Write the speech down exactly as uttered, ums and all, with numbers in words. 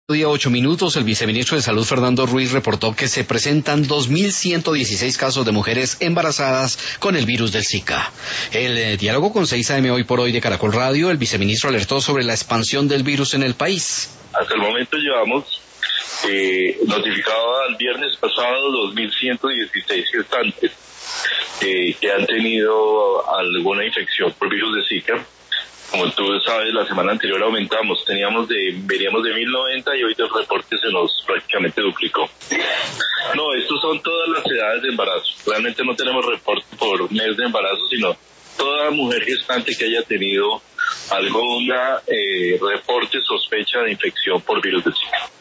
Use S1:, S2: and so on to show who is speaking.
S1: Día ocho minutos, el viceministro de Salud Fernando Ruiz reportó que se presentan dos mil ciento dieciséis casos de mujeres embarazadas con el virus del Zika. El eh, diálogo con seis A M hoy por hoy de Caracol Radio, el viceministro alertó sobre la expansión del virus en el país.
S2: Hasta el momento llevamos eh, notificado al viernes pasado dos mil ciento dieciséis gestantes eh, que han tenido alguna infección por virus de Zika. Como tú sabes, la semana anterior aumentamos, teníamos de, veníamos de mil noventa y hoy el reporte se nos prácticamente duplicó. No, estos son todas las edades de embarazo. Realmente no tenemos reporte por mes de embarazo, sino toda mujer gestante que haya tenido alguna eh, reporte, sospecha de infección por virus de Zika.